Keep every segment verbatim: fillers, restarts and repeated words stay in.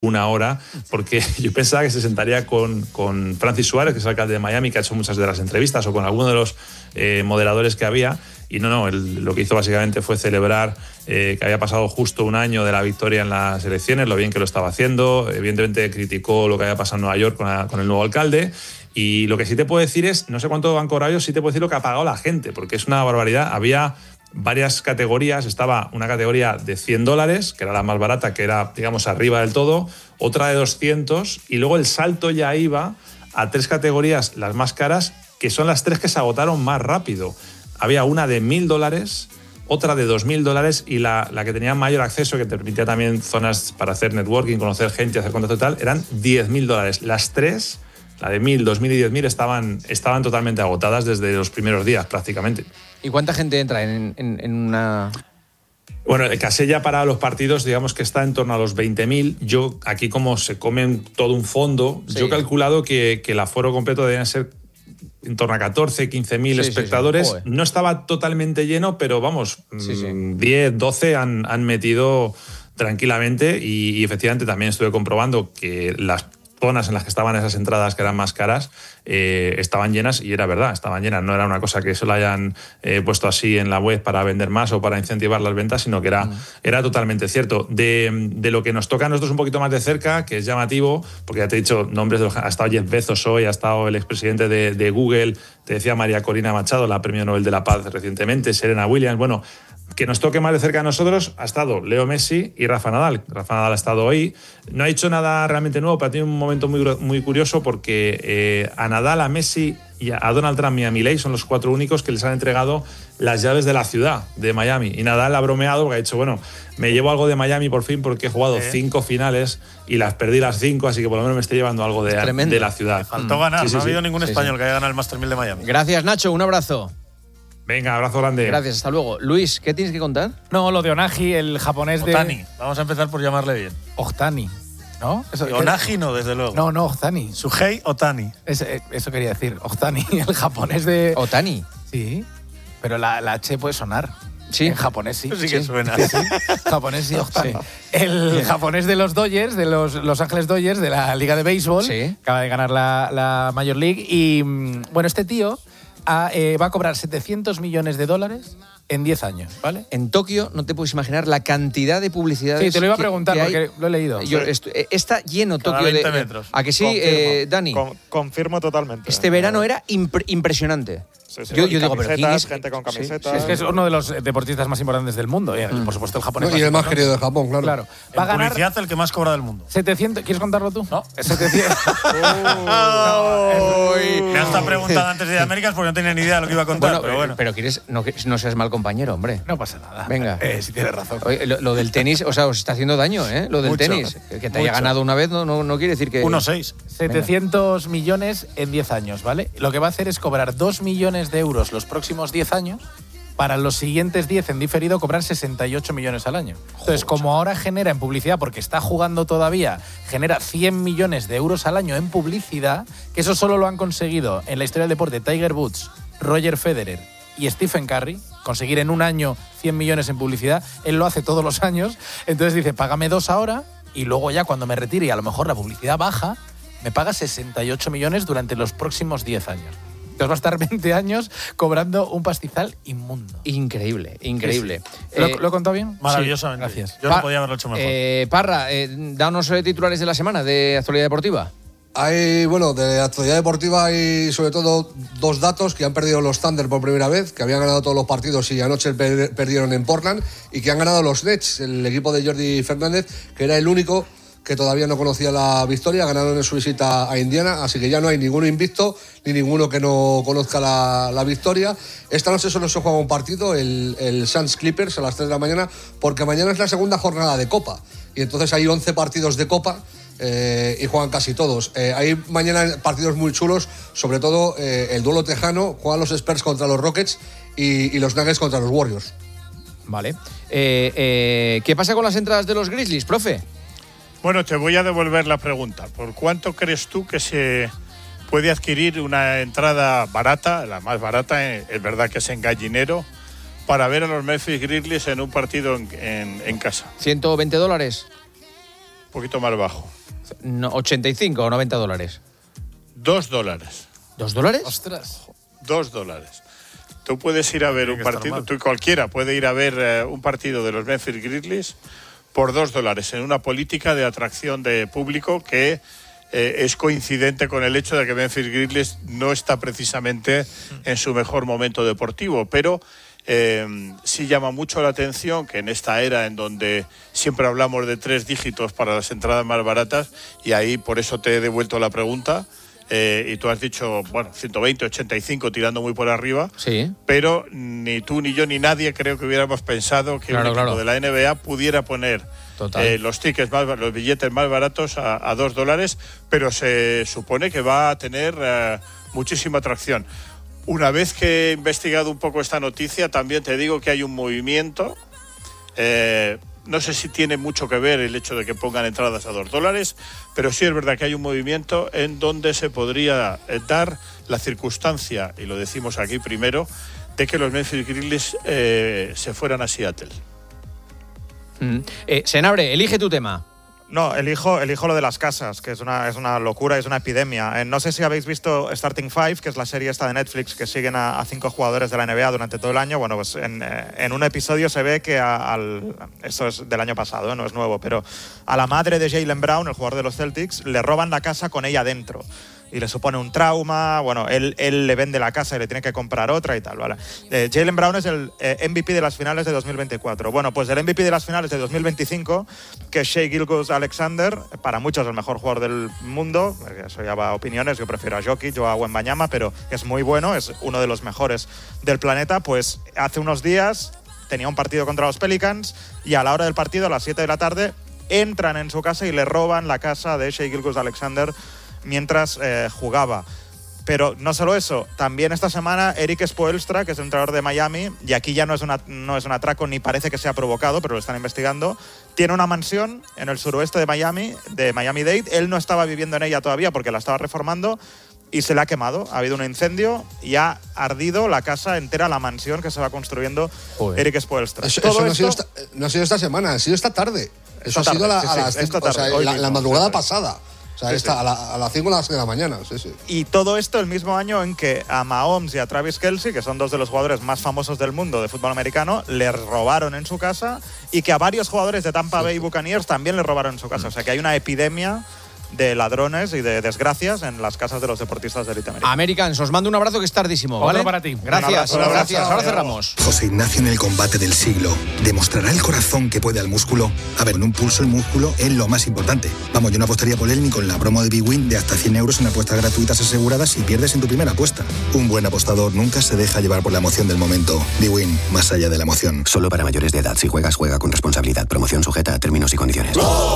una hora, porque yo pensaba que se sentaría con, con Francis Suárez, que es el alcalde de Miami, que ha hecho muchas de las entrevistas, o con alguno de los eh, moderadores que había, y no, no, él, lo que hizo básicamente fue celebrar eh, que había pasado justo un año de la victoria en las elecciones, lo bien que lo estaba haciendo. Evidentemente criticó lo que había pasado en Nueva York con, la, con el nuevo alcalde, y lo que sí te puedo decir es, no sé cuánto han cobrado ellos, sí te puedo decir lo que ha pagado la gente, porque es una barbaridad. Había varias categorías, estaba una categoría de cien dólares, que era la más barata, que era, digamos, arriba del todo, otra de doscientos, y luego el salto ya iba a tres categorías, las más caras, que son las tres que se agotaron más rápido. Había una de mil dólares, otra de dos mil dólares, y la, la que tenía mayor acceso, que te permitía también zonas para hacer networking, conocer gente, hacer contacto y tal, eran diez mil dólares. Las tres, la de mil, dos mil y diez mil, estaban, estaban totalmente agotadas desde los primeros días prácticamente. ¿Y cuánta gente entra en, en, en una...? Bueno, el casella para los partidos, digamos que está en torno a los veinte mil. Yo, aquí como se comen todo un fondo, sí. yo he calculado que, que el aforo completo deberían ser en torno a catorce, quince mil sí, espectadores. Sí, sí. No estaba totalmente lleno, pero vamos, sí, sí. diez, doce han, han metido tranquilamente, y, y efectivamente también estuve comprobando que las zonas en las que estaban esas entradas que eran más caras eh, estaban llenas, y era verdad, estaban llenas. No era una cosa que solo hayan eh, puesto así en la web para vender más o para incentivar las ventas, sino que era, mm. era totalmente cierto. De, de lo que nos toca a nosotros un poquito más de cerca, que es llamativo, porque ya te he dicho nombres de los, ha estado Jeff Bezos hoy, ha estado el expresidente de, de Google, te decía María Corina Machado, la premio Nobel de la Paz recientemente, Serena Williams. Bueno, que nos toque más de cerca a nosotros ha estado Leo Messi y Rafa Nadal. Rafa Nadal ha estado hoy. No ha hecho nada realmente nuevo, pero ha tenido un momento muy, muy curioso, porque eh, a Nadal, a Messi y a Donald Trump y a Milei son los cuatro únicos que les han entregado las llaves de la ciudad de Miami. Y Nadal ha bromeado porque ha dicho, bueno, me llevo algo de Miami por fin, porque he jugado ¿Eh? cinco finales y las perdí las cinco, así que por lo menos me estoy llevando algo de, de la ciudad. Faltó ganar, sí, sí, no ha habido sí. ningún español sí, sí. que haya ganado el Master mil de Miami. Gracias, Nacho, un abrazo. Venga, abrazo grande. Gracias, hasta luego. Luis, ¿qué tienes que contar? No, lo de Onagi, el japonés de... Ohtani, vamos a empezar por llamarle bien. Ohtani, ¿no? Eso, Onagi no, desde luego. No, no, Ohtani. Suhei Ohtani. Es, eso quería decir, Ohtani, el japonés de... ¿Ohtani? Sí, pero la, la H puede sonar. Sí. En japonés sí. Sí que sí. suena. Sí, sí. Japonés sí, Ohtani. Sí. El japonés de los Dodgers, de los Los Ángeles Dodgers, de la Liga de Béisbol, sí. acaba de ganar la, la Major League, y bueno, este tío... A, eh, va a cobrar setecientos millones de dólares en diez años, ¿vale? En Tokio no te puedes imaginar la cantidad de publicidades. Sí, te lo iba a que, preguntar que porque hay. lo he leído. Yo, esto, está lleno Cada Tokio veinte de metros. ¿A que sí, eh, Dani? Con, confirmo totalmente. Este verano era impre, impresionante. Sí, sí, yo yo digo, pero ¿quién es? gente con camisetas. Sí, es que es uno de los deportistas más importantes del mundo. Y, mm. por supuesto, el japonés. No, y el más querido de Japón, claro. claro. Va a ganar publicidad el que más cobra del mundo. setecientos, ¿quieres contarlo tú? No. setecientos. oh, es... Me has estado preguntando antes de Américas porque no tenía ni idea de lo que iba a contar. Bueno, pero bueno. Pero quieres, no, no seas mal compañero, hombre. No pasa nada. Venga. Eh, si tienes razón. Oye, lo, lo del tenis, o sea, os está haciendo daño, ¿eh? Lo del Mucho. tenis. Que te Mucho. haya ganado una vez no, no, no quiere decir que... uno seis. setecientos Venga. millones en diez años, ¿vale? Lo que va a hacer es cobrar dos millones de euros los próximos diez años, para los siguientes diez en diferido cobrar sesenta y ocho millones al año. Entonces, como ahora genera en publicidad, porque está jugando todavía, genera cien millones de euros al año en publicidad, que eso solo lo han conseguido en la historia del deporte Tiger Woods, Roger Federer y Stephen Curry, conseguir en un año cien millones en publicidad. Él lo hace todos los años. Entonces dice, págame dos ahora y luego ya cuando me retire y a lo mejor la publicidad baja, me paga sesenta y ocho millones durante los próximos diez años. Entonces va a estar veinte años cobrando un pastizal inmundo. Increíble, increíble. Sí, sí. ¿Lo, eh, ¿Lo he contado bien? Maravillosamente. Sí, gracias. Yo Pa- no podía haberlo hecho mejor. Eh, Parra, eh, danos eh, titulares de la semana de actualidad deportiva. Hay, bueno, de actualidad deportiva hay sobre todo dos datos: que han perdido los Thunder por primera vez, que habían ganado todos los partidos y anoche per- perdieron en Portland, y que han ganado los Nets, el equipo de Jordi Fernández, que era el único que todavía no conocía la victoria. Ganaron en su visita a Indiana, así que ya no hay ninguno invicto ni ninguno que no conozca la, la victoria. Esta noche solo se juega un partido, el, el Suns Clippers, a las tres de la mañana, porque mañana es la segunda jornada de Copa, y entonces hay once partidos de Copa. Eh, y juegan casi todos. Eh, hay mañana partidos muy chulos, sobre todo eh, el duelo tejano. Juegan los Spurs contra los Rockets y, y los Nuggets contra los Warriors. Vale. Eh, eh, ¿Qué pasa con las entradas de los Grizzlies, profe? Bueno, te voy a devolver la pregunta. ¿Por cuánto crees tú que se puede adquirir una entrada barata, la más barata, es verdad que es en Gallinero, para ver a los Memphis Grizzlies en un partido en, en, en casa? ¿ciento veinte dólares? un poquito más bajo. No, ¿ochenta y cinco o noventa dólares? Dos dólares. ¿Dos dólares? Ostras. Dos dólares. Tú puedes ir a ver un partido, tú cualquiera puede ir a ver eh, un partido de los Memphis Grizzlies por dos dólares en una política de atracción de público que eh, es coincidente con el hecho de que Memphis Grizzlies no está precisamente en su mejor momento deportivo, pero eh, sí llama mucho la atención que en esta era en donde siempre hablamos de tres dígitos para las entradas más baratas, y ahí por eso te he devuelto la pregunta. Eh, y tú has dicho, bueno, ciento veinte, ochenta y cinco tirando muy por arriba, sí. Pero ni tú, ni yo, ni nadie creo que hubiéramos pensado que claro, un equipo claro. de la N B A pudiera poner eh, los tickets, más, los billetes más baratos a, a dos dólares, pero se supone que va a tener eh, muchísima atracción. Una vez que he investigado un poco esta noticia, también te digo que hay un movimiento. Eh, No sé si tiene mucho que ver el hecho de que pongan entradas a dos dólares, pero sí es verdad que hay un movimiento en donde se podría dar la circunstancia, y lo decimos aquí primero, de que los Memphis Grizzlies eh, se fueran a Seattle. Mm. Eh, Senabre, elige tu tema. No, elijo, elijo lo de las casas, que es una, es una locura, es una epidemia. Eh, no sé si habéis visto Starting Five, que es la serie esta de Netflix que siguen a, a cinco jugadores de la N B A durante todo el año. Bueno, pues en, en un episodio se ve que a, al... Esto es del año pasado, ¿eh? No es nuevo, pero a la madre de Jaylen Brown, el jugador de los Celtics, le roban la casa con ella dentro. Y le supone un trauma, bueno, él, él le vende la casa y le tiene que comprar otra y tal, ¿vale? Eh, Jaylen Brown es el eh, M V P de las finales de dos mil veinticuatro. Bueno, pues el M V P de las finales de dos mil veinticinco, que es Shai Gilgeous-Alexander, para muchos el mejor jugador del mundo, eso ya va a opiniones, yo prefiero a Jokic o a Wembanyama, pero es muy bueno, es uno de los mejores del planeta. Pues hace unos días tenía un partido contra los Pelicans y a la hora del partido, a las siete de la tarde, entran en su casa y le roban la casa de Shai Gilgeous-Alexander mientras eh, jugaba. Pero no solo eso, también esta semana Eric Spoelstra, que es el entrenador de Miami, y aquí ya no es, una, no es un atraco ni parece que sea provocado, pero lo están investigando, tiene una mansión en el suroeste de Miami, de Miami-Dade. Él no estaba viviendo en ella todavía porque la estaba reformando y se le ha quemado. Ha habido un incendio y ha ardido la casa entera, la mansión que se va construyendo. Joder. Eric Spoelstra. Eso, eso no, esto, ha sido esta, no ha sido esta semana, ha sido esta tarde. Eso esta ha sido tarde, la, sí, a las sí, cinco, o sea, la, la madrugada sí, pasada. O sea, sí, esta, sí. a las cinco o las seis de la mañana. Sí, sí. Y todo esto el mismo año en que a Mahomes y a Travis Kelce, que son dos de los jugadores más famosos del mundo de fútbol americano, le robaron en su casa, y que a varios jugadores de Tampa Bay Buccaneers también le robaron en su casa. O sea que hay una epidemia de ladrones y de desgracias en las casas de los deportistas de élite americana. Americans, os mando un abrazo que es tardísimo, ¿vale? Otro para ti. Gracias, un abrazo, gracias. abrazo, Ahora cerramos. José Ignacio en el combate del siglo. ¿Demostrará el corazón que puede al músculo? A ver, en un pulso el músculo es lo más importante. Vamos, yo no apostaría por él ni con la promo de Big Win de hasta cien euros en apuestas gratuitas aseguradas si pierdes en tu primera apuesta. Un buen apostador nunca se deja llevar por la emoción del momento. Big Win, más allá de la emoción. Solo para mayores de edad. Si juegas, juega con responsabilidad. Promoción sujeta a términos y condiciones.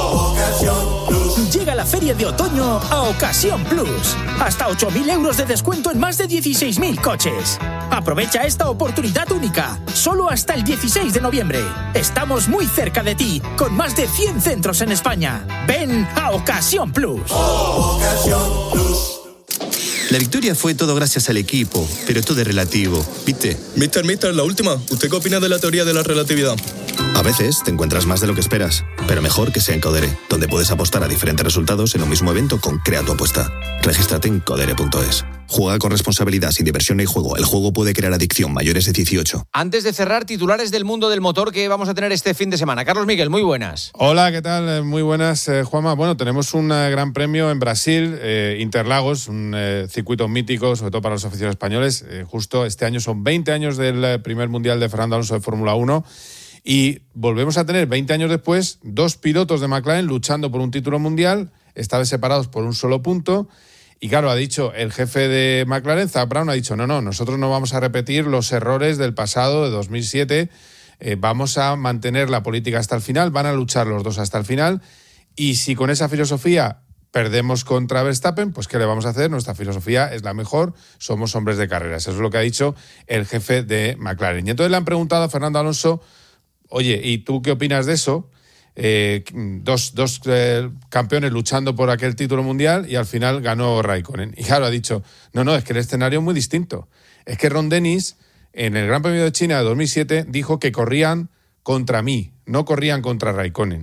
Llega la feria de otoño a Ocasión Plus. Hasta ocho mil euros de descuento en más de dieciséis mil coches. Aprovecha esta oportunidad única. Solo hasta el dieciséis de noviembre. Estamos muy cerca de ti, con más de cien centros en España. Ven a Ocasión Plus. Ocasión Plus. La victoria fue todo gracias al equipo, pero todo es relativo, ¿viste? Mister, Mister, la última. ¿Usted qué opina de la teoría de la relatividad? A veces te encuentras más de lo que esperas, pero mejor que sea en Codere, donde puedes apostar a diferentes resultados en un mismo evento con Crea tu apuesta. Regístrate en codere punto es. Juega con responsabilidad, sin diversión ni juego. El juego puede crear adicción. Mayores de dieciocho. Antes de cerrar, titulares del mundo del motor que vamos a tener este fin de semana. Carlos Miguel, muy buenas. Hola, ¿qué tal? Muy buenas, eh, Juanma. Bueno, tenemos un eh, gran premio en Brasil, eh, Interlagos, un eh, circuito mítico, sobre todo para los aficionados españoles. Eh, justo este año son veinte años del eh, primer mundial de Fernando Alonso de Fórmula uno. Y volvemos a tener, veinte años después, dos pilotos de McLaren luchando por un título mundial, esta vez separados por un solo punto. Y claro, ha dicho el jefe de McLaren, Zak Brown, ha dicho, no, no, nosotros no vamos a repetir los errores del pasado, de dos mil siete, eh, vamos a mantener la política hasta el final, van a luchar los dos hasta el final, y si con esa filosofía perdemos contra Verstappen, pues ¿qué le vamos a hacer? Nuestra filosofía es la mejor, somos hombres de carreras. Eso es lo que ha dicho el jefe de McLaren. Y entonces le han preguntado a Fernando Alonso, oye, ¿y tú qué opinas de eso? Eh, dos dos eh, campeones luchando por aquel título mundial y al final ganó Raikkonen. Y claro, ha dicho, no, no, es que el escenario es muy distinto. Es que Ron Dennis, en el Gran Premio de China de dos mil siete, dijo que corrían contra mí, no corrían contra Raikkonen.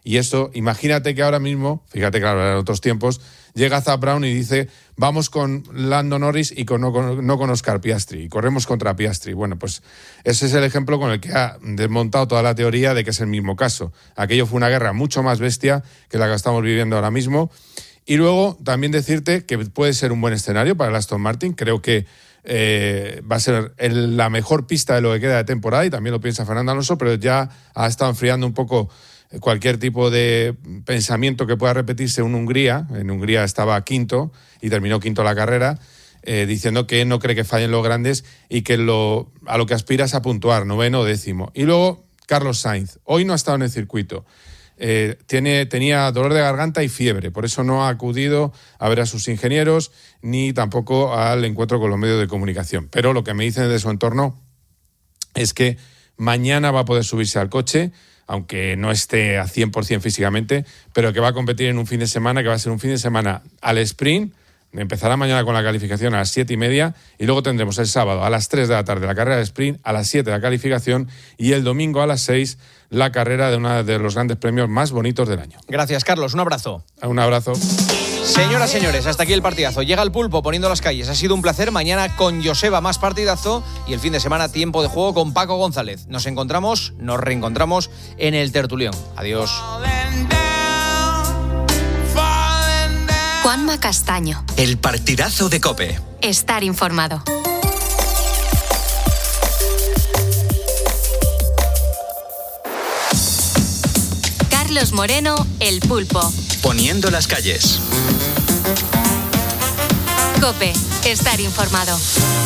Y eso, imagínate que ahora mismo, fíjate que claro, en otros tiempos, llega Zak Brown y dice, vamos con Lando Norris y con, no, con, no con Oscar Piastri, y corremos contra Piastri. Bueno, pues ese es el ejemplo con el que ha desmontado toda la teoría de que es el mismo caso. Aquello fue una guerra mucho más bestia que la que estamos viviendo ahora mismo. Y luego también decirte que puede ser un buen escenario para el Aston Martin. Creo que eh, va a ser el, la mejor pista de lo que queda de temporada, y también lo piensa Fernando Alonso, pero ya ha estado enfriando un poco cualquier tipo de pensamiento que pueda repetirse en Hungría. En Hungría estaba quinto y terminó quinto la carrera, eh, diciendo que no cree que fallen los grandes y que lo, a lo que aspira es a puntuar, noveno o décimo. Y luego Carlos Sainz. Hoy no ha estado en el circuito. Eh, tiene, tenía dolor de garganta y fiebre, por eso no ha acudido a ver a sus ingenieros ni tampoco al encuentro con los medios de comunicación. Pero lo que me dicen de su entorno es que mañana va a poder subirse al coche, aunque no esté a cien por ciento físicamente, pero que va a competir en un fin de semana, que va a ser un fin de semana al sprint. Empezará mañana con la calificación a las siete y media y luego tendremos el sábado a las tres de la tarde la carrera de sprint, a las siete la calificación y el domingo a las seis la carrera de uno de los grandes premios más bonitos del año. Gracias, Carlos. Un abrazo. Un abrazo. Señoras, señores, hasta aquí el partidazo. Llega el Pulpo poniendo las calles. Ha sido un placer. Mañana con Joseba más partidazo y el fin de semana tiempo de juego con Paco González. Nos encontramos, nos reencontramos en el Tertulión. Adiós. Juanma Castaño. El partidazo de COPE. Estar informado. Carlos Moreno, El Pulpo. Poniendo las calles. COPE. Estar informado.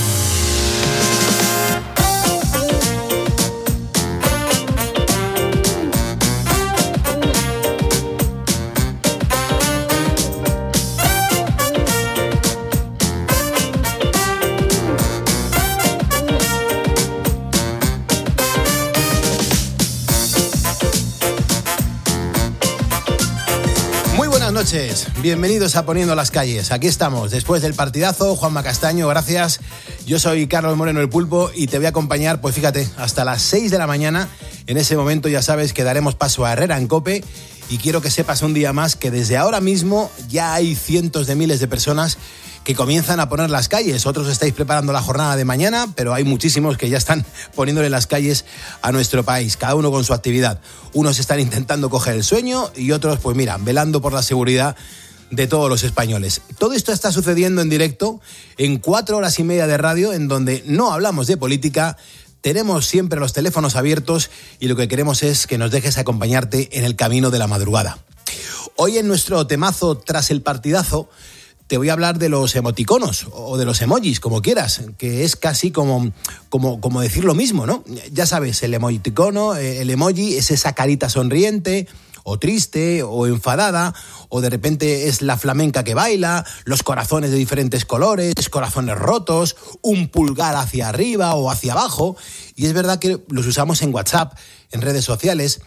Buenas noches, bienvenidos a Poniendo las Calles. Aquí estamos, después del partidazo. Juanma Castaño, gracias. Yo soy Carlos Moreno, El Pulpo, y te voy a acompañar, pues fíjate, hasta las seis de la mañana. En ese momento ya sabes que daremos paso a Herrera en COPE, y quiero que sepas un día más que desde ahora mismo ya hay cientos de miles de personas que comienzan a poner las calles. Otros estáis preparando la jornada de mañana, pero hay muchísimos que ya están poniéndole las calles a nuestro país, cada uno con su actividad. Unos están intentando coger el sueño y otros, pues mira, velando por la seguridad de todos los españoles. Todo esto está sucediendo en directo en cuatro horas y media de radio, en donde no hablamos de política. Tenemos siempre los teléfonos abiertos y lo que queremos es que nos dejes acompañarte en el camino de la madrugada. Hoy en nuestro temazo Tras el partidazo te voy a hablar de los emoticonos o de los emojis, como quieras, que es casi como, como, como decir lo mismo, ¿no? Ya sabes, el emoticono, el emoji es esa carita sonriente o triste o enfadada, o de repente es la flamenca que baila, los corazones de diferentes colores, corazones rotos, un pulgar hacia arriba o hacia abajo. Y es verdad que los usamos en WhatsApp, en redes sociales.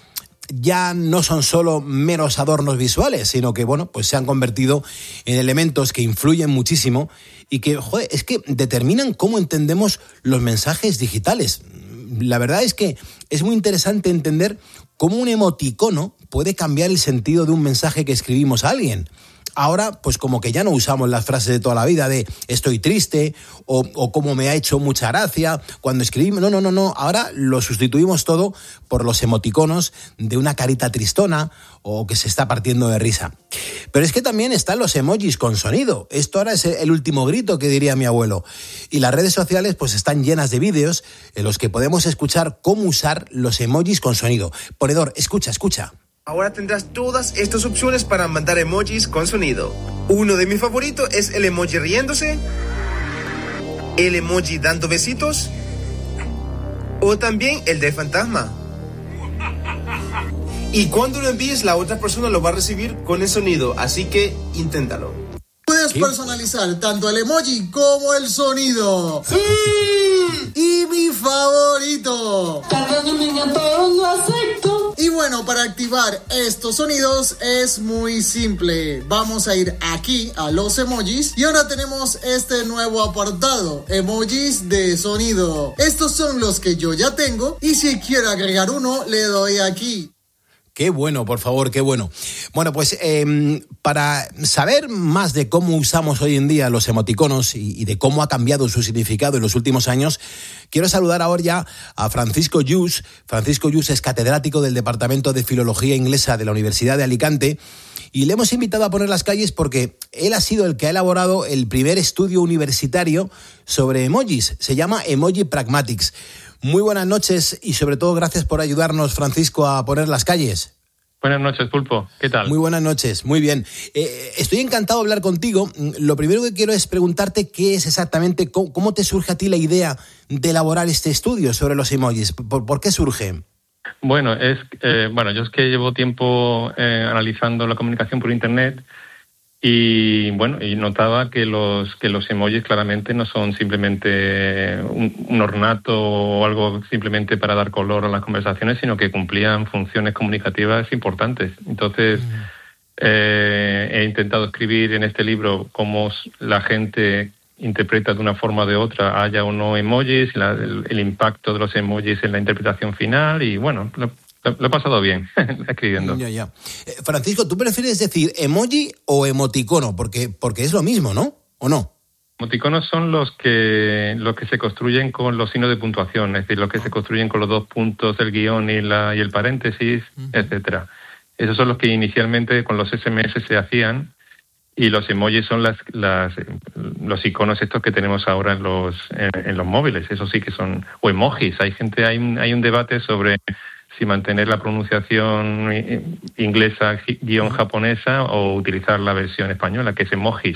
Ya no son solo meros adornos visuales, sino que, bueno, pues se han convertido en elementos que influyen muchísimo y que, joder, es que determinan cómo entendemos los mensajes digitales. La verdad es que es muy interesante entender cómo un emoticono puede cambiar el sentido de un mensaje que escribimos a alguien. Ahora, pues como que ya no usamos las frases de toda la vida de estoy triste o, o como me ha hecho mucha gracia cuando escribimos. No, no, no, no. Ahora lo sustituimos todo por los emoticonos de una carita tristona o que se está partiendo de risa. Pero es que también están los emojis con sonido. Esto ahora es el último grito, que diría mi abuelo. Y las redes sociales pues están llenas de vídeos en los que podemos escuchar cómo usar los emojis con sonido. Ponedor, escucha, escucha. Ahora tendrás todas estas opciones para mandar emojis con sonido. Uno de mis favoritos es el emoji riéndose, el emoji dando besitos o también el de fantasma. Y cuando lo envíes, la otra persona lo va a recibir con el sonido, así que inténtalo. Puedes personalizar tanto el emoji como el sonido. ¡Sí! Y mi favorito. Cargando niña, pero no acepto. Y bueno, para activar estos sonidos es muy simple. Vamos a ir aquí a los emojis y ahora tenemos este nuevo apartado, emojis de sonido. Estos son los que yo ya tengo y si quiero agregar uno, le doy aquí. Qué bueno, por favor, qué bueno. Bueno, pues eh, para saber más de cómo usamos hoy en día los emoticonos y, y de cómo ha cambiado su significado en los últimos años, quiero saludar ahora ya a Francisco Lluís. Francisco Lluís es catedrático del Departamento de Filología Inglesa de la Universidad de Alicante y le hemos invitado a poner las calles porque él ha sido el que ha elaborado el primer estudio universitario sobre emojis. Se llama Emoji Pragmatics. Muy buenas noches y sobre todo gracias por ayudarnos, Francisco, a poner las calles. Buenas noches, Pulpo. ¿Qué tal? Muy buenas noches, muy bien. Eh, estoy encantado de hablar contigo. Lo primero que quiero es preguntarte qué es exactamente, cómo, cómo te surge a ti la idea de elaborar este estudio sobre los emojis. ¿Por, por qué surge? Bueno, es eh, bueno, yo es que llevo tiempo eh, analizando la comunicación por Internet y bueno, y notaba que los que los emojis claramente no son simplemente un, un ornato o algo simplemente para dar color a las conversaciones, sino que cumplían funciones comunicativas importantes. Entonces, mm. eh, he intentado escribir en este libro cómo la gente interpreta de una forma o de otra, haya o no emojis, la, el, el impacto de los emojis en la interpretación final y bueno, lo, lo he pasado bien escribiendo. Ya, ya. Eh, Francisco, ¿tú prefieres decir emoji o emoticono? Porque, porque es lo mismo, ¿no? ¿O no? Emoticonos son los que los que se construyen con los signos de puntuación, es decir, los que oh. se construyen con los dos puntos, el guión y, la, y el paréntesis, uh-huh. etcétera. Esos son los que inicialmente con los ese eme ese se hacían. Y los emojis son las, las los iconos estos que tenemos ahora en los en, en los móviles. Eso sí que son o emojis. Hay gente hay un, hay un debate sobre si mantener la pronunciación inglesa guión japonesa o utilizar la versión española que es emojis.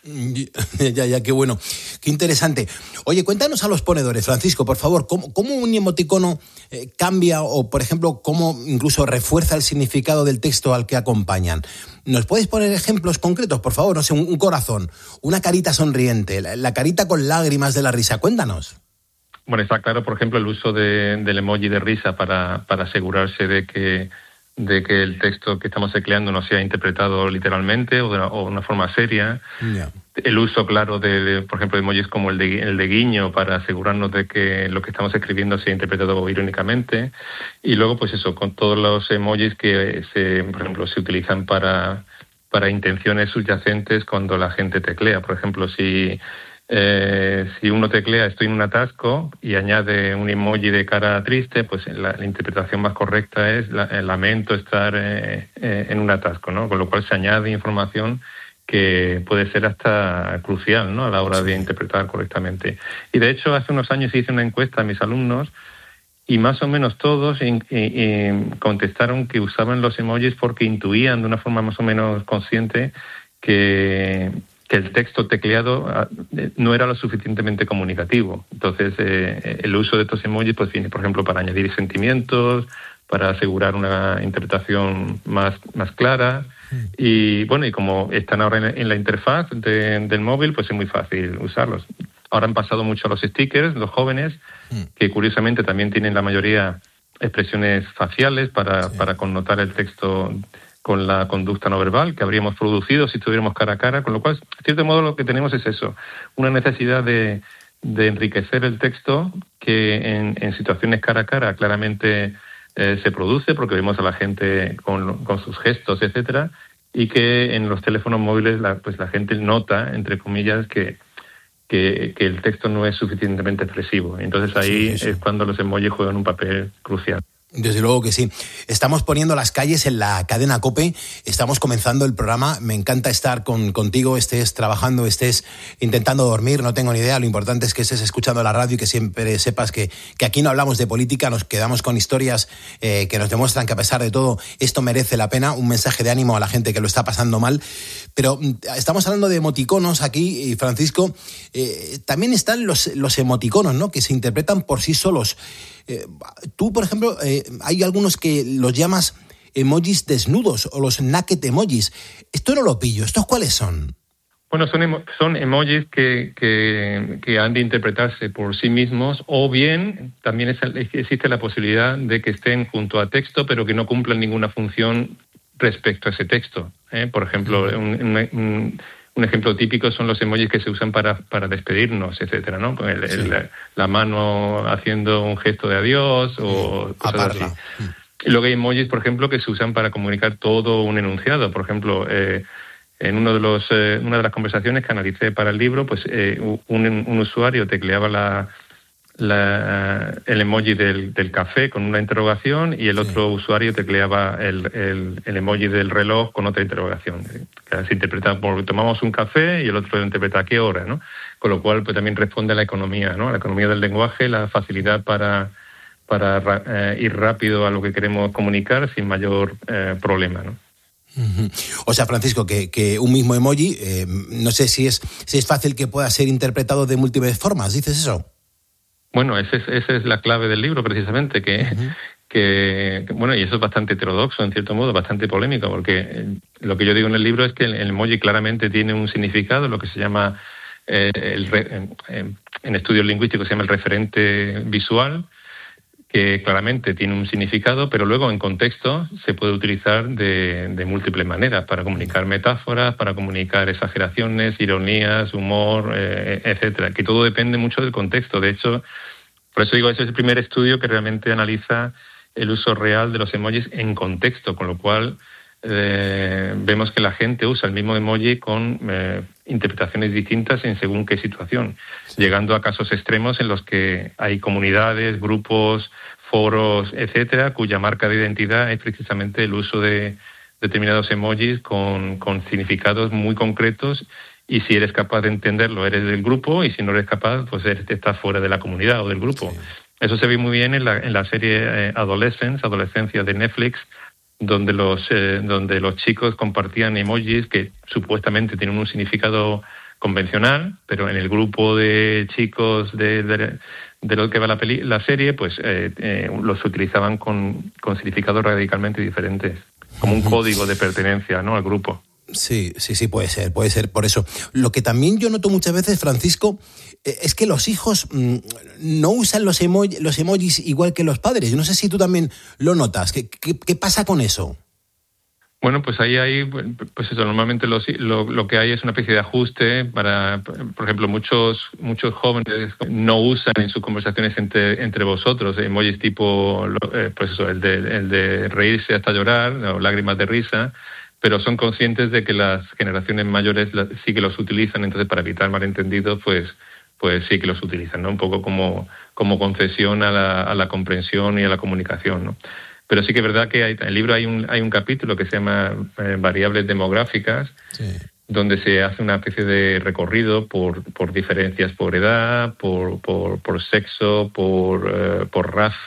Ya, ya, qué bueno. Qué interesante. Oye, cuéntanos a los ponedores, Francisco, por favor, ¿cómo, cómo un emoticono eh, cambia o, por ejemplo, cómo incluso refuerza el significado del texto al que acompañan? ¿Nos puedes poner ejemplos concretos, por favor? No sé, un, un corazón, una carita sonriente, la, la carita con lágrimas de la risa. Cuéntanos. Bueno, está claro, por ejemplo, el uso de, del emoji de risa para, para asegurarse de que de que el texto que estamos tecleando no sea interpretado literalmente o de una, o de una forma seria. Yeah. El uso, claro, de, de, por ejemplo, de emojis como el de, el de guiño para asegurarnos de que lo que estamos escribiendo sea interpretado irónicamente. Y luego, pues eso, con todos los emojis que, se, por ejemplo, se utilizan para, para intenciones subyacentes cuando la gente teclea. Por ejemplo, si... Eh, si uno teclea estoy en un atasco y añade un emoji de cara triste, pues la, la interpretación más correcta es la, el lamento estar eh, eh, en un atasco, ¿no? Con lo cual se añade información que puede ser hasta crucial, ¿no? A la hora de interpretar correctamente. Y de hecho hace unos años hice una encuesta a mis alumnos y más o menos todos in, in, in, contestaron que usaban los emojis porque intuían de una forma más o menos consciente que que el texto tecleado no era lo suficientemente comunicativo. Entonces, eh, el uso de estos emojis pues viene, por ejemplo, para añadir sentimientos, para asegurar una interpretación más, más clara. Y bueno, y como están ahora en, en la interfaz de, del móvil, pues es muy fácil usarlos. Ahora han pasado mucho a los stickers, los jóvenes, que curiosamente también tienen la mayoría expresiones faciales para, sí. para connotar el texto con la conducta no verbal que habríamos producido si estuviéramos cara a cara, con lo cual, de cierto modo, lo que tenemos es eso, una necesidad de, de enriquecer el texto que en, en situaciones cara a cara claramente eh, se produce, porque vemos a la gente con, con sus gestos, etcétera, y que en los teléfonos móviles la, pues la gente nota, entre comillas, que, que, que el texto no es suficientemente expresivo. Entonces ahí sí, sí. es cuando los emojis juegan un papel crucial. Desde luego que sí. Estamos poniendo las calles en la cadena COPE, estamos comenzando el programa, me encanta estar con, contigo, estés trabajando, estés intentando dormir, no tengo ni idea, lo importante es que estés escuchando la radio y que siempre sepas que, que aquí no hablamos de política, nos quedamos con historias eh, que nos demuestran que a pesar de todo esto merece la pena, un mensaje de ánimo a la gente que lo está pasando mal, pero estamos hablando de emoticonos aquí, y Francisco, eh, también están los, los emoticonos, ¿no?, que se interpretan por sí solos. Eh, tú, por ejemplo, eh, hay algunos que los llamas emojis desnudos o los naked emojis. Esto no lo pillo. ¿Estos cuáles son? Bueno, son, emo- son emojis que, que, que han de interpretarse por sí mismos, o bien también es, existe la posibilidad de que estén junto a texto pero que no cumplan ninguna función respecto a ese texto. ¿eh? Por ejemplo, un, un, un ejemplo típico son los emojis que se usan para, para despedirnos, etcétera, ¿no? El, sí. el, la mano haciendo un gesto de adiós o sí. cosas así. Y luego hay emojis, por ejemplo, que se usan para comunicar todo un enunciado. Por ejemplo, eh, en uno de los, eh, una de las conversaciones que analicé para el libro, pues eh, un, un usuario tecleaba la, la, el emoji del, del café con una interrogación y el sí. otro usuario tecleaba el, el, el emoji del reloj con otra interrogación. Se interpreta por tomamos un café y el otro interpreta a qué hora, ¿no? Con lo cual pues también responde a la economía, ¿no? A la economía del lenguaje, la facilidad para... para eh, ir rápido a lo que queremos comunicar sin mayor eh, problema, ¿no? Uh-huh. O sea, Francisco, que, que un mismo emoji, eh, no sé si es, si es fácil que pueda ser interpretado de múltiples formas, ¿dices eso? Bueno, esa es, esa es la clave del libro, precisamente, que, uh-huh. que, bueno, y eso es bastante heterodoxo, en cierto modo, bastante polémico, porque lo que yo digo en el libro es que el, el emoji claramente tiene un significado, lo que se llama, eh, el re, en, en estudios lingüísticos se llama el referente visual, que claramente tiene un significado, pero luego en contexto se puede utilizar de, de múltiples maneras, para comunicar metáforas, para comunicar exageraciones, ironías, humor, eh, etcétera, que todo depende mucho del contexto. De hecho, por eso digo, ese es el primer estudio que realmente analiza el uso real de los emojis en contexto, con lo cual eh, vemos que la gente usa el mismo emoji con eh, interpretaciones distintas en según qué situación, sí. llegando a casos extremos en los que hay comunidades, grupos, foros, etcétera, cuya marca de identidad es precisamente el uso de determinados emojis con, con significados muy concretos, y si eres capaz de entenderlo, eres del grupo, y si no eres capaz, pues eres, estás fuera de la comunidad o del grupo. Sí. Eso se ve muy bien en la, en la serie eh, Adolescence, Adolescencia de Netflix, donde los eh, donde los chicos compartían emojis que supuestamente tienen un significado convencional, pero en el grupo de chicos de, de, de lo que va la, peli, la serie, pues eh, eh, los utilizaban con, con significados radicalmente diferentes, como un código de pertenencia, ¿no?, al grupo. Sí, sí, sí, puede ser, puede ser por eso. Lo que también yo noto muchas veces, Francisco, es que los hijos mmm, no usan los, emoji, los emojis igual que los padres. Yo no sé si tú también lo notas. ¿Qué, qué, qué pasa con eso? Bueno, pues ahí hay, pues eso, normalmente los, lo, lo que hay es una especie de ajuste para, por ejemplo, muchos muchos jóvenes no usan en sus conversaciones entre entre vosotros emojis tipo, eh, pues eso, el de, el de reírse hasta llorar, o lágrimas de risa, pero son conscientes de que las generaciones mayores sí que los utilizan, entonces para evitar malentendidos, pues pues sí que los utilizan, ¿no? Un poco como, como concesión a la, a la comprensión y a la comunicación, ¿no? Pero sí que es verdad que hay, en el libro hay un, hay un capítulo que se llama eh, Variables demográficas, sí. donde se hace una especie de recorrido por, por diferencias por edad, por, por, por sexo, por, eh, por raza,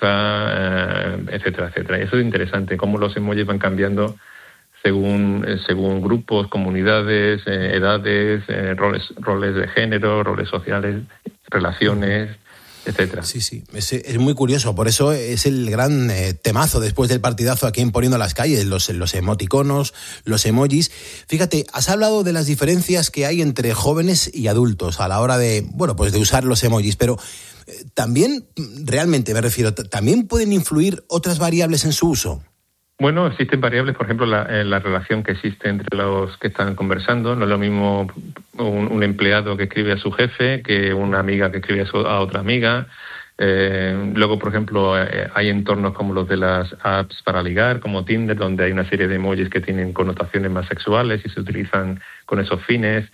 eh, etcétera, etcétera. Y eso es interesante, cómo los emojis van cambiando según eh, según grupos, comunidades, eh, edades, eh, roles roles de género, roles sociales, relaciones, etcétera. Sí, sí, es, es muy curioso, por eso es el gran eh, temazo después del partidazo aquí en Poniendo las Calles, los, los emoticonos, los emojis. Fíjate, has hablado de las diferencias que hay entre jóvenes y adultos a la hora de, bueno, pues de usar los emojis, pero eh, también, realmente me refiero, también pueden influir otras variables en su uso. Bueno, existen variables, por ejemplo, la, la relación que existe entre los que están conversando. No es lo mismo un, un empleado que escribe a su jefe que una amiga que escribe a, su, a otra amiga. Eh, luego, por ejemplo, eh, hay entornos como los de las apps para ligar, como Tinder, donde hay una serie de emojis que tienen connotaciones más sexuales y se utilizan con esos fines.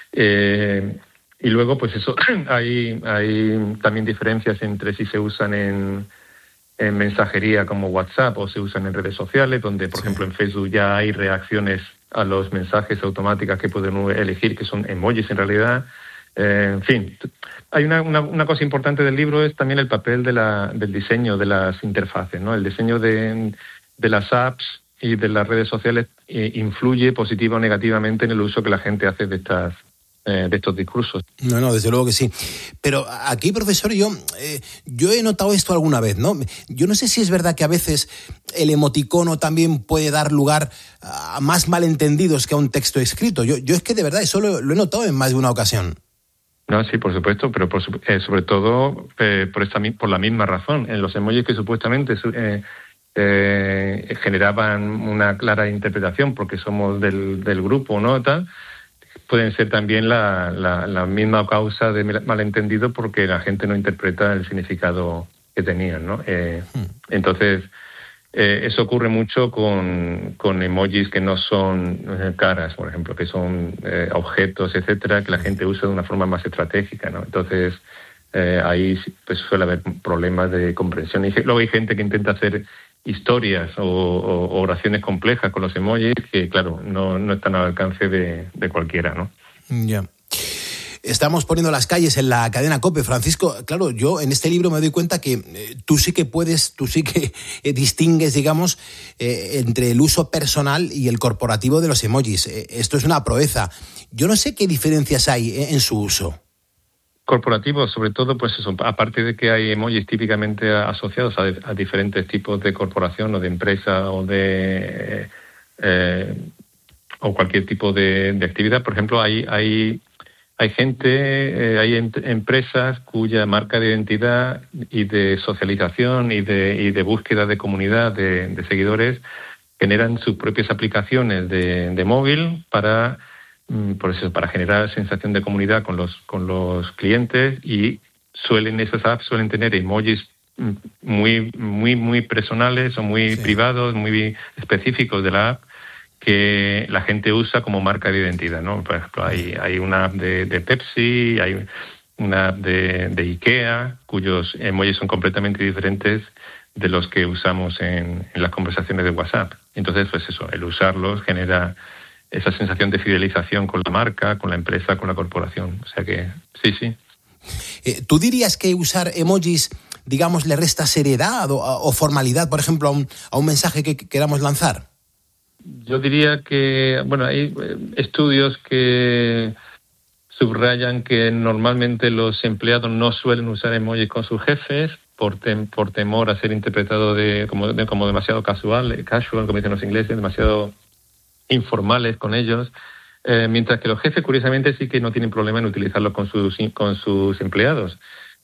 Eh, y luego, pues eso, hay, hay también diferencias entre si se usan en... en mensajería como WhatsApp o se usan en redes sociales, donde, por sí. ejemplo, en Facebook ya hay reacciones a los mensajes automáticas que pueden elegir, que son emojis en realidad. Eh, en fin, hay una, una, una cosa importante del libro, es también el papel de la, del diseño de las interfaces, ¿no? El diseño de, de las apps y de las redes sociales eh, influye positiva o negativamente en el uso que la gente hace de estas de estos discursos. No, no, desde luego que sí. Pero aquí, profesor, yo, eh, yo he notado esto alguna vez, ¿no? Yo no sé si es verdad que a veces el emoticono también puede dar lugar a más malentendidos que a un texto escrito. Yo, yo es que de verdad eso lo, lo he notado en más de una ocasión. No, sí, por supuesto, pero por, eh, sobre todo eh, por, esta, por la misma razón. En los emojis que supuestamente eh, eh, generaban una clara interpretación porque somos del, del grupo, ¿no? Tal, pueden ser también la, la, la misma causa de malentendido porque la gente no interpreta el significado que tenían, ¿no? Eh, entonces, Eh, eso ocurre mucho con, con emojis que no son eh, caras, por ejemplo, que son eh, objetos, etcétera, que la gente usa de una forma más estratégica, ¿no? Entonces, eh, ahí pues, suele haber problemas de comprensión. Y luego hay gente que intenta hacer historias o, o, o oraciones complejas con los emojis que, claro, no, no están al alcance de, de cualquiera, ¿no? Ya. Yeah. Estamos poniendo las calles en la cadena COPE. Francisco, claro, yo en este libro me doy cuenta que eh, tú sí que puedes, tú sí que eh, distingues, digamos, eh, entre el uso personal y el corporativo de los emojis. Eh, esto es una proeza. Yo no sé qué diferencias hay eh, en su uso. Corporativo, sobre todo, pues eso, aparte de que hay emojis típicamente asociados a, a diferentes tipos de corporación o de empresa o de eh, o cualquier tipo de, de actividad. Por ejemplo, hay hay Hay gente, eh, hay em- empresas cuya marca de identidad y de socialización y de, y de búsqueda de comunidad de, de seguidores generan sus propias aplicaciones de, de móvil para, mm, por eso, para generar sensación de comunidad con los, con los clientes, y suelen esas apps suelen tener emojis muy, muy, muy personales o muy sí. privados, muy específicos de la app, que la gente usa como marca de identidad, ¿no? Por ejemplo, hay, hay una app de, de Pepsi, hay una app de, de IKEA, cuyos emojis son completamente diferentes de los que usamos en, en las conversaciones de WhatsApp. Entonces, pues eso, el usarlos genera esa sensación de fidelización con la marca, con la empresa, con la corporación. O sea que, sí, sí. Eh, ¿Tú dirías que usar emojis, digamos, le resta seriedad o, o formalidad, por ejemplo, a un, a un mensaje que queramos lanzar? Yo diría que, bueno, hay estudios que subrayan que normalmente los empleados no suelen usar emojis con sus jefes por tem, por temor a ser interpretado de como, de, como demasiado casual, casual, como dicen los ingleses, demasiado informales con ellos, eh, mientras que los jefes, curiosamente, sí que no tienen problema en utilizarlos con sus, con sus empleados.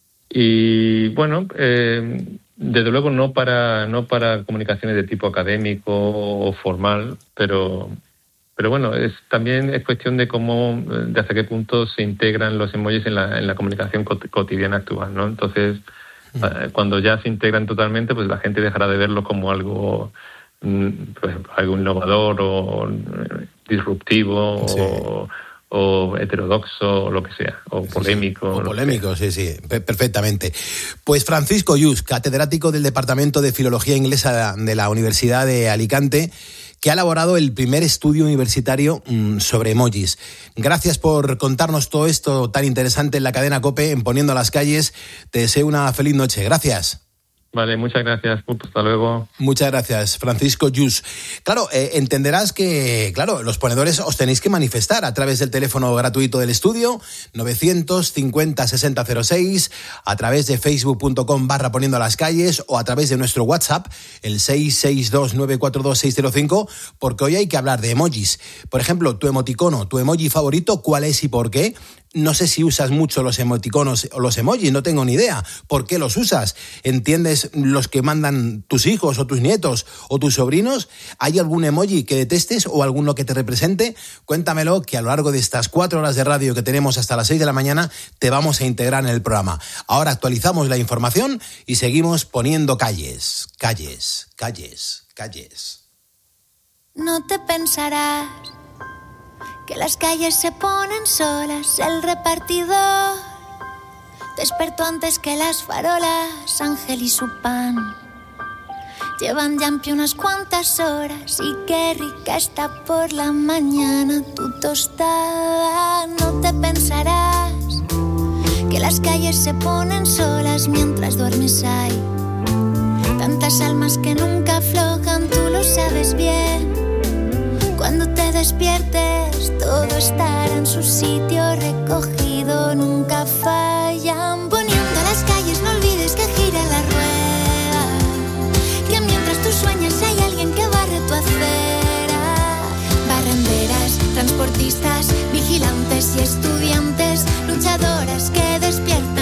Y, bueno, eh, desde luego no para no para comunicaciones de tipo académico o formal, pero pero bueno, es también es cuestión de cómo, de hasta qué punto se integran los emojis en la en la comunicación cot- cotidiana actual, ¿no? Entonces, mm. eh, cuando ya se integran totalmente, pues la gente dejará de verlo como algo pues, algo innovador o disruptivo sí. o o heterodoxo, o lo que sea, o polémico. Sí, sí. O polémico, sí, sí, perfectamente. Pues Francisco Lluch, catedrático del Departamento de Filología Inglesa de la Universidad de Alicante, que ha elaborado el primer estudio universitario mmm, sobre emojis. Gracias por contarnos todo esto tan interesante en la cadena COPE, en Poniendo las Calles. Te deseo una feliz noche. Gracias. Vale, muchas gracias. Hasta luego. Muchas gracias, Francisco Lluch. Claro, eh, entenderás que, claro, los ponedores os tenéis que manifestar a través del teléfono gratuito del estudio, novecientos cincuenta sesenta cero seis, a través de facebook.com barra Poniendo las Calles, o a través de nuestro WhatsApp, el seis seis dos nueve cuatro dos seis cero cinco, porque hoy hay que hablar de emojis. Por ejemplo, tu emoticono, tu emoji favorito, ¿cuál es y por qué? No sé si usas mucho los emoticonos o los emojis, no tengo ni idea. ¿Por qué los usas? ¿Entiendes los que mandan tus hijos o tus nietos o tus sobrinos? ¿Hay algún emoji que detestes o alguno que te represente? Cuéntamelo, que a lo largo de estas cuatro horas de radio que tenemos hasta las seis de la mañana te vamos a integrar en el programa. Ahora actualizamos la información y seguimos poniendo calles, calles, calles, calles. No te pensarás que las calles se ponen solas, el repartidor despertó antes que las farolas, Ángel y su pan llevan ya en pie unas cuantas horas, y qué rica está por la mañana tu tostada. No te pensarás que las calles se ponen solas, mientras duermes hay tantas almas que nunca aflojan, tú lo sabes bien. Cuando te despiertes, todo estará en su sitio recogido, nunca fallan. Poniendo las calles, no olvides que gira la rueda, que mientras tú sueñas hay alguien que barre tu acera. Barrenderas, transportistas, vigilantes y estudiantes, luchadoras que despiertan